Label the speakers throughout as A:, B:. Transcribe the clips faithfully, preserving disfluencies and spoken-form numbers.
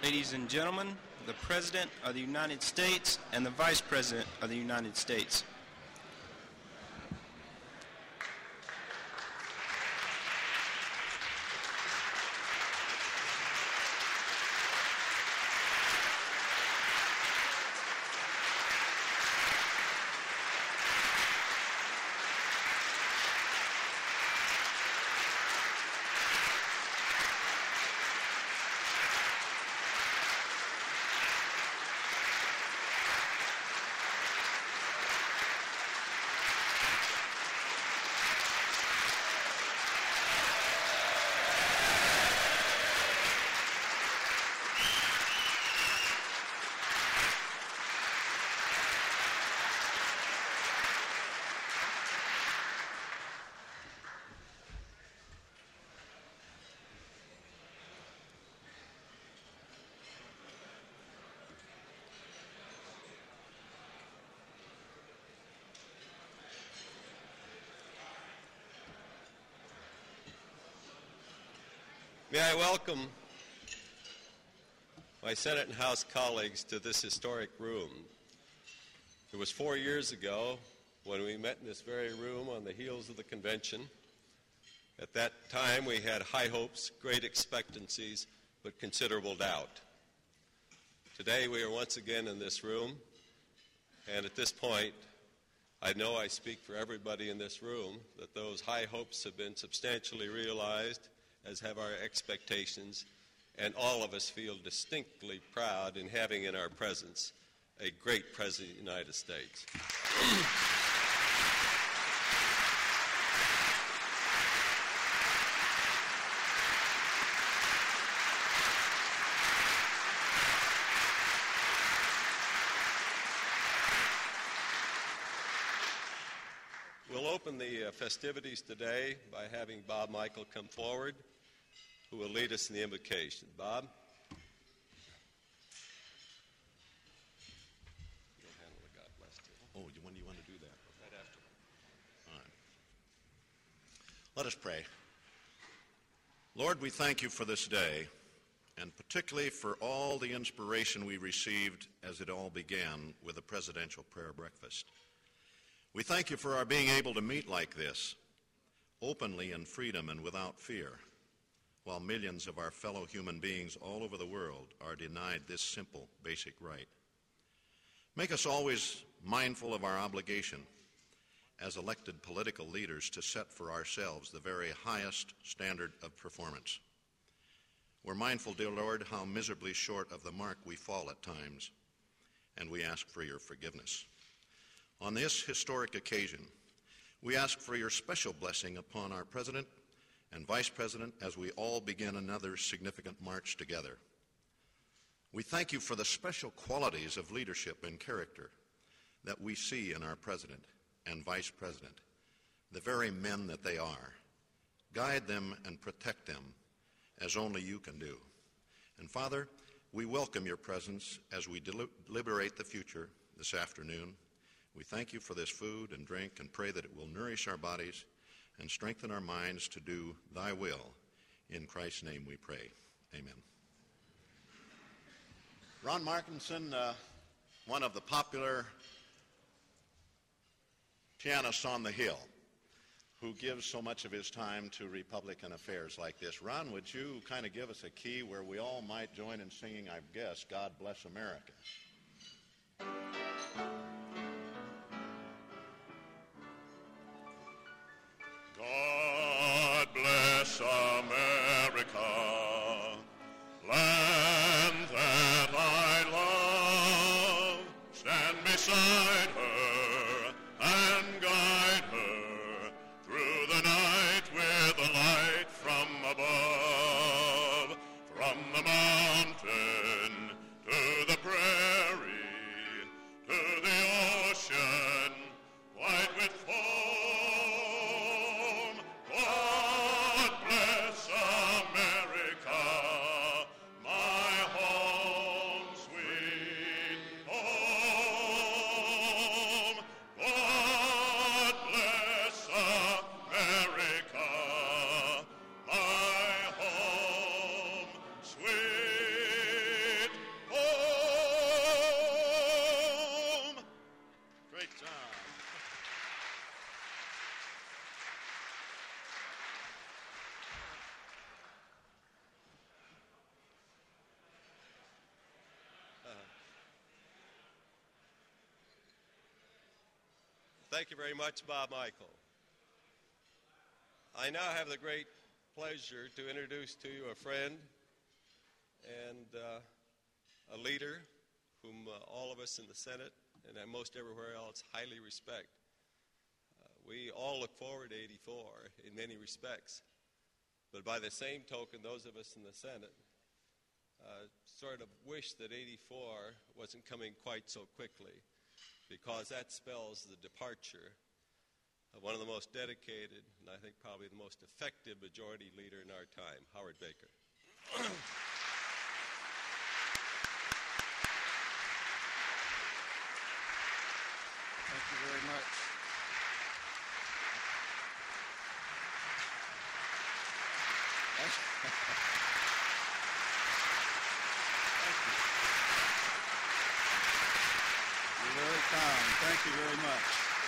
A: Ladies and gentlemen, the President of the United States and the Vice President of the United States.
B: May I welcome my Senate and House colleagues to this historic room. It was four years ago when we met in this very room on the heels of the convention. At that time, we had high hopes, great expectancies, but considerable doubt. Today, we are once again in this room, and at this point, I know I speak for everybody in this room that those high hopes have been substantially realized, as have our expectations, and all of us feel distinctly proud in having in our presence a great President of the United States. We'll open the uh, festivities today by having Bob Michael come forward, who will lead us in the invocation. Bob? You'll handle the God bless too.
C: Oh, when do you want to do that?
B: Right after.
C: All right. Let us pray. Lord, we thank you for this day, and particularly for all the inspiration we received as it all began with the presidential prayer breakfast. We thank you for our being able to meet like this, openly in freedom and without fear, while millions of our fellow human beings all over the world are denied this simple, basic right. Make us always mindful of our obligation as elected political leaders to set for ourselves the very highest standard of performance. We're mindful, dear Lord, how miserably short of the mark we fall at times, and we ask for your forgiveness. On this historic occasion, we ask for your special blessing upon our President and Vice President as we all begin another significant march together. We thank you for the special qualities of leadership and character that we see in our President and Vice President, the very men that they are. Guide them and protect them as only you can do. And Father, we welcome your presence as we deliberate the future this afternoon. We thank you for this food and drink and pray that it will nourish our bodies and strengthen our minds to do thy will. In Christ's name we pray. Amen. Ron Markinson, uh, one of the popular pianists on the Hill, who gives so much of his time to Republican affairs like this. Ron, would you kind of give us a key where we all might join in singing, I guess, God Bless America?
D: God bless America, land that I love. Stand beside her and guide her through the night with a light from above. From the mountain to the prairie, to the ocean, white with foam. God bless America, my home, sweet home. God bless America, my home, sweet
B: Thank you very much, Bob Michael. I now have the great pleasure to introduce to you a friend and uh, a leader whom uh, all of us in the Senate and most everywhere else highly respect. Uh, we all look forward to eighty-four in many respects, but by the same token, those of us in the Senate uh, sort of wish that eighty-four wasn't coming quite so quickly, because that spells the departure of one of the most dedicated and I think probably the most effective majority leader in our time, Howard Baker.
E: Thank you very much. Thank you. You're very kind. Thank you very much.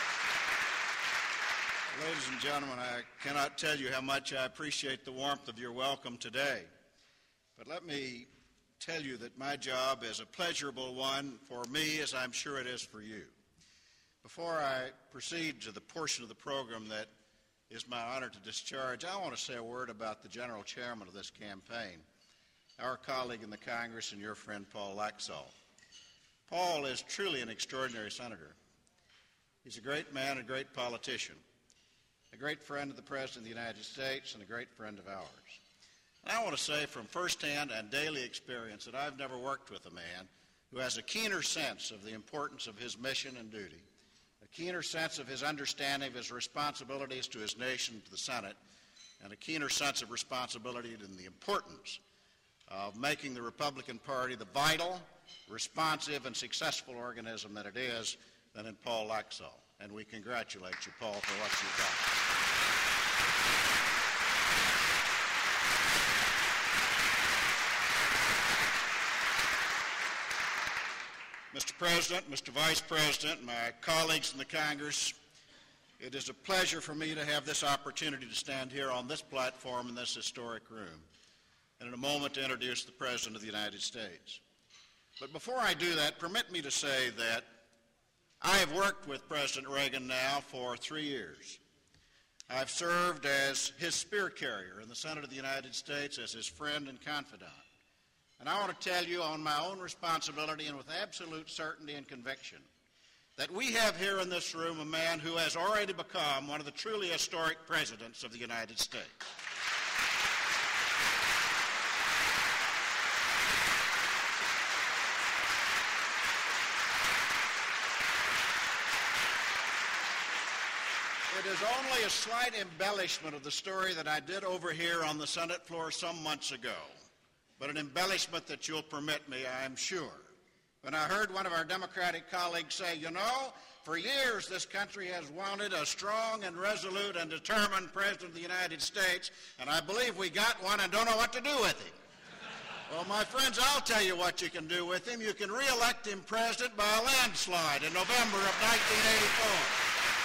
E: Ladies and gentlemen, I cannot tell you how much I appreciate the warmth of your welcome today. But let me tell you that my job is a pleasurable one for me, as I'm sure it is for you. Before I proceed to the portion of the program that is my honor to discharge, I want to say a word about the general chairman of this campaign, our colleague in the Congress and your friend Paul Laxalt. Paul is truly an extraordinary senator. He's a great man, a great politician, a great friend of the President of the United States, and a great friend of ours. And I want to say from firsthand and daily experience that I've never worked with a man who has a keener sense of the importance of his mission and duty, a keener sense of his understanding of his responsibilities to his nation, to the Senate, and a keener sense of responsibility and the importance of making the Republican Party the vital, responsive, and successful organism that it is than in Paul Laxalt. And we congratulate you, Paul, for what you've done. Mister President, Mister Vice President, my colleagues in the Congress, it is a pleasure for me to have this opportunity to stand here on this platform in this historic room, and in a moment to introduce the President of the United States. But before I do that, permit me to say that I have worked with President Reagan now for three years. I've served as his spear carrier in the Senate of the United States, as his friend and confidant. And I want to tell you on my own responsibility and with absolute certainty and conviction that we have here in this room a man who has already become one of the truly historic presidents of the United States. It is only a slight embellishment of the story that I did over here on the Senate floor some months ago, but an embellishment that you'll permit me, I am sure. When I heard one of our Democratic colleagues say, you know, for years this country has wanted a strong and resolute and determined President of the United States, and I believe we got one and don't know what to do with him. Well, my friends, I'll tell you what you can do with him. You can re-elect him president by a landslide in November of nineteen eighty-four.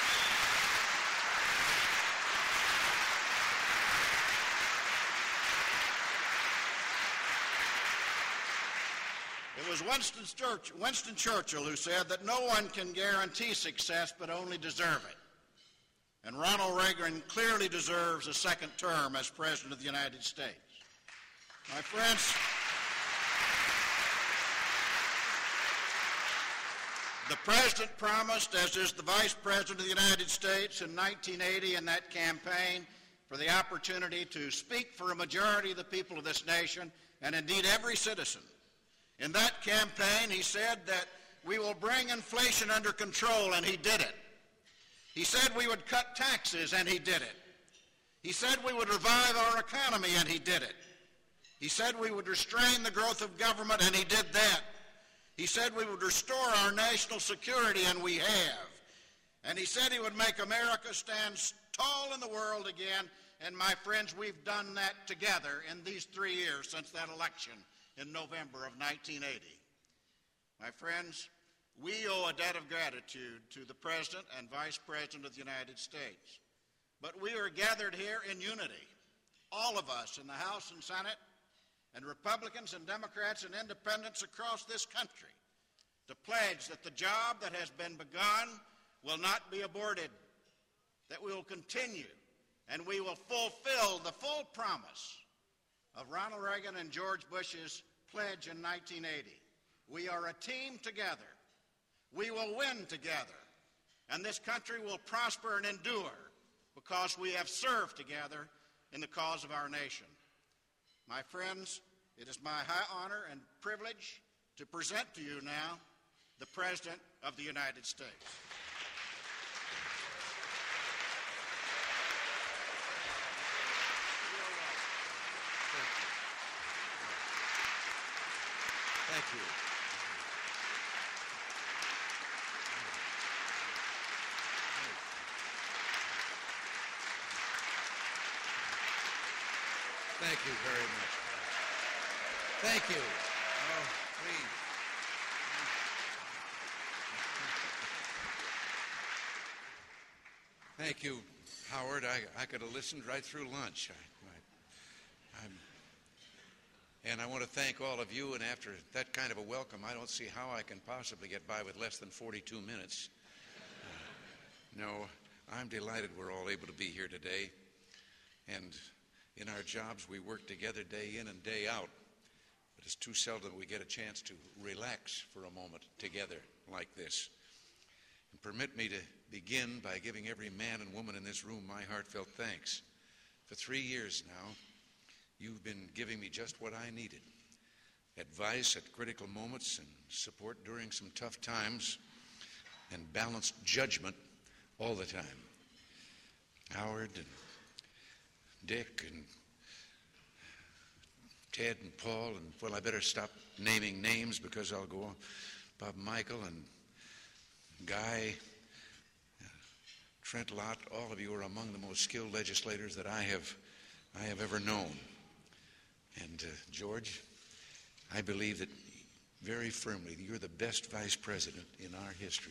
E: It was Winston Churchill, Winston Churchill who said that no one can guarantee success but only deserve it. And Ronald Reagan clearly deserves a second term as President of the United States. My friends, the President promised, as is the Vice President of the United States in nineteen eighty in that campaign, for the opportunity to speak for a majority of the people of this nation, and indeed every citizen. In that campaign, he said that we will bring inflation under control, and he did it. He said we would cut taxes, and he did it. He said we would revive our economy, and he did it. He said we would restrain the growth of government, and he did that. He said we would restore our national security, and we have. And he said he would make America stand tall in the world again, and my friends, we've done that together in these three years since that election in November of nineteen eighty. My friends, we owe a debt of gratitude to the President and Vice President of the United States. But we are gathered here in unity, all of us in the House and Senate, and Republicans and Democrats and independents across this country, to pledge that the job that has been begun will not be aborted, that we will continue and we will fulfill the full promise of Ronald Reagan and George Bush's pledge in nineteen eighty. We are a team together. We will win together. And this country will prosper and endure because we have served together in the cause of our nation. My friends, it is my high honor and privilege to present to you now the President of the United States.
C: Thank you. Thank you very much. Thank you. Oh, please. Thank you, Howard. I, I could have listened right through lunch. I, I, I'm, and I want to thank all of you, and after that kind of a welcome, I don't see how I can possibly get by with less than forty-two minutes. Uh, no, I'm delighted we're all able to be here today. And in our jobs, we work together day in and day out. But it's too seldom we get a chance to relax for a moment together like this. And permit me to begin by giving every man and woman in this room my heartfelt thanks. For three years now, you've been giving me just what I needed. Advice at critical moments and support during some tough times and balanced judgment all the time. Howard and Dick and Ted and Paul, and, well, I better stop naming names because I'll go on. Bob Michael and Guy, Trent Lott, all of you are among the most skilled legislators that I have, I have ever known. And uh, George, I believe that very firmly you're the best vice president in our history.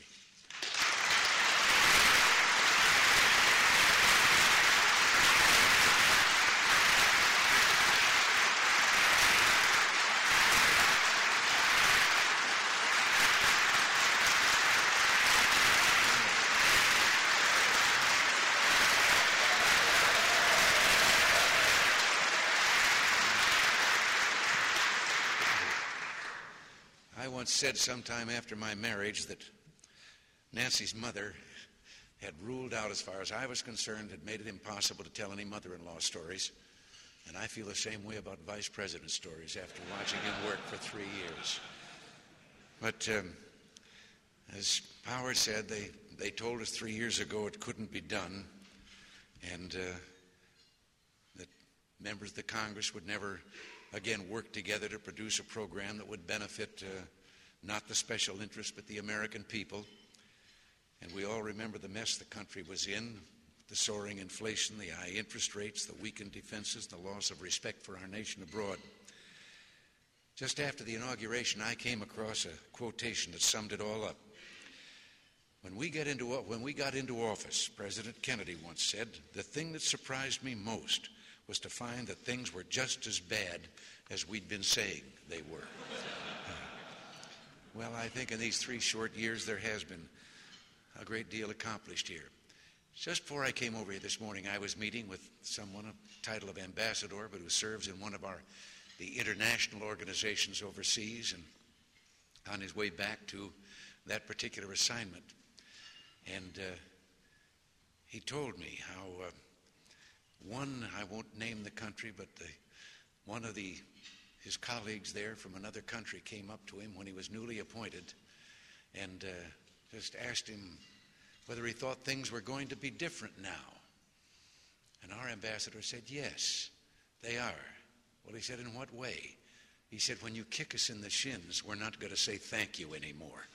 C: I once said sometime after my marriage that Nancy's mother had ruled out, as far as I was concerned, had made it impossible to tell any mother-in-law stories. And I feel the same way about vice president stories after watching him work for three years. But um, as Howard said, they, they told us three years ago it couldn't be done, and uh, that members of the Congress would never again work together to produce a program that would benefit uh, not the special interests but the American people. And we all remember the mess the country was in, the soaring inflation, the high interest rates, the weakened defenses, the loss of respect for our nation abroad. Just after the inauguration, I came across a quotation that summed it all up. When we, get into, when we got into office, President Kennedy once said, the thing that surprised me most was to find that things were just as bad as we'd been saying they were. Uh, well, I think in these three short years there has been a great deal accomplished here. Just before I came over here this morning, I was meeting with someone, a title of ambassador, but who serves in one of our the international organizations overseas, and on his way back to that particular assignment. And uh, he told me how uh, one, I won't name the country, but the, one of the his colleagues there from another country came up to him when he was newly appointed and uh, just asked him whether he thought things were going to be different now. And our ambassador said, yes, they are. Well, he said, in what way? He said, when you kick us in the shins, we're not going to say thank you anymore.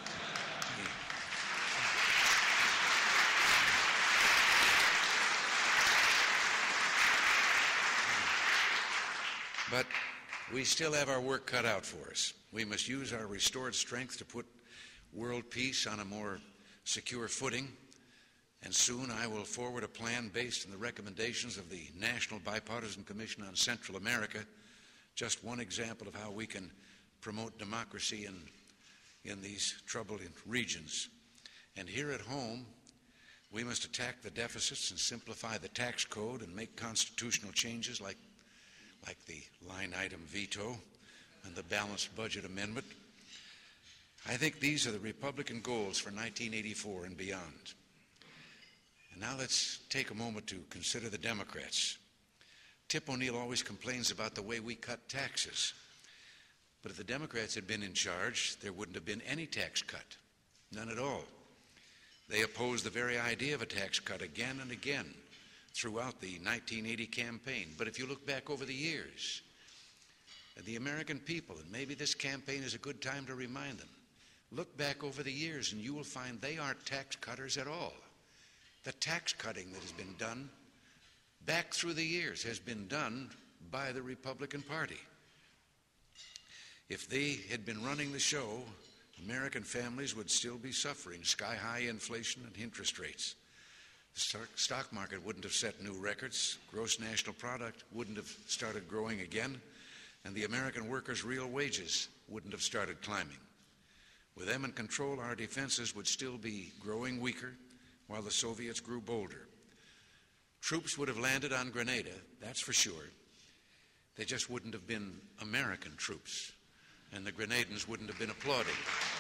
C: But we still have our work cut out for us. We must use our restored strength to put world peace on a more secure footing, and soon I will forward a plan based on the recommendations of the National Bipartisan Commission on Central America, just one example of how we can promote democracy in, in these troubled regions.
F: And here at home, we must attack the deficits and simplify the tax code and make constitutional changes like, like the line item veto and the balanced budget amendment. I think these are the Republican goals for nineteen eighty-four and beyond. And now let's take a moment to consider the Democrats. Tip O'Neill always complains about the way we cut taxes. But if the Democrats had been in charge, there wouldn't have been any tax cut. None at all. They opposed the very idea of a tax cut again and again throughout the nineteen eighty campaign. But if you look back over the years, the American people, and maybe this campaign is a good time to remind them, look back over the years and you will find they aren't tax cutters at all. The tax cutting that has been done back through the years has been done by the Republican Party. If they had been running the show, American families would still be suffering sky-high inflation and interest rates. The stock market wouldn't have set new records, gross national product wouldn't have started growing again, and the American workers' real wages wouldn't have started climbing. With them in control, our defenses would still be growing weaker while the Soviets grew bolder. Troops would have landed on Grenada, that's for sure. They just wouldn't have been American troops, and the Grenadans wouldn't have been applauding.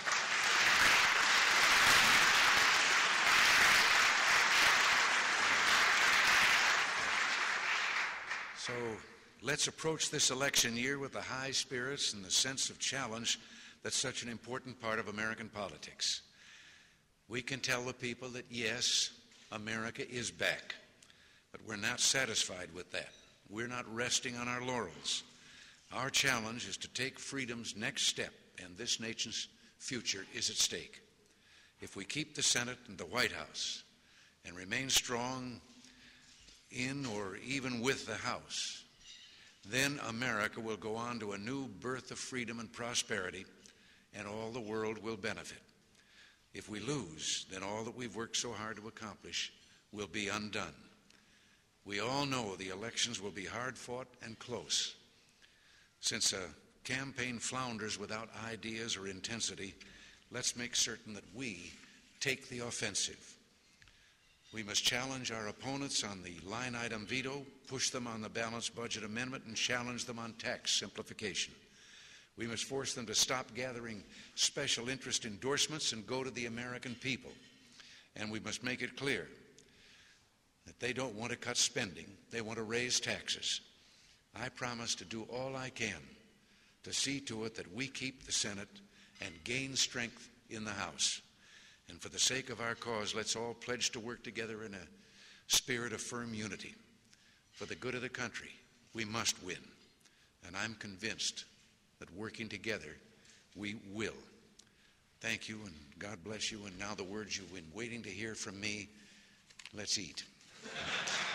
F: So let's approach this election year with the high spirits and the sense of challenge that's such an important part of American politics. We can tell the people that, yes, America is back, but we're not satisfied with that. We're not resting on our laurels. Our challenge is to take freedom's next step, and this nation's future is at stake. If we keep the Senate and the White House and remain strong in or even with the House, then America will go on to a new birth of freedom and prosperity, and all the world will benefit. If we lose, then all that we've worked so hard to accomplish will be undone. We all know the elections will be hard-fought and close. Since a campaign flounders without ideas or intensity, let's make certain that we take the offensive. We must challenge our opponents on the line item veto, push them on the balanced budget amendment, and challenge them on tax simplification. We must force them to stop gathering special interest endorsements and go to the American people. And we must make it clear that they don't want to cut spending, they want to raise taxes. I promise to do all I can to see to it that we keep the Senate and gain strength in the House. And for the sake of our cause, let's all pledge to work together in a spirit of firm unity. For the good of the country, we must win. And I'm convinced that working together, we will. Thank you, and God bless you. And now the words you've been waiting to hear from me. Let's eat.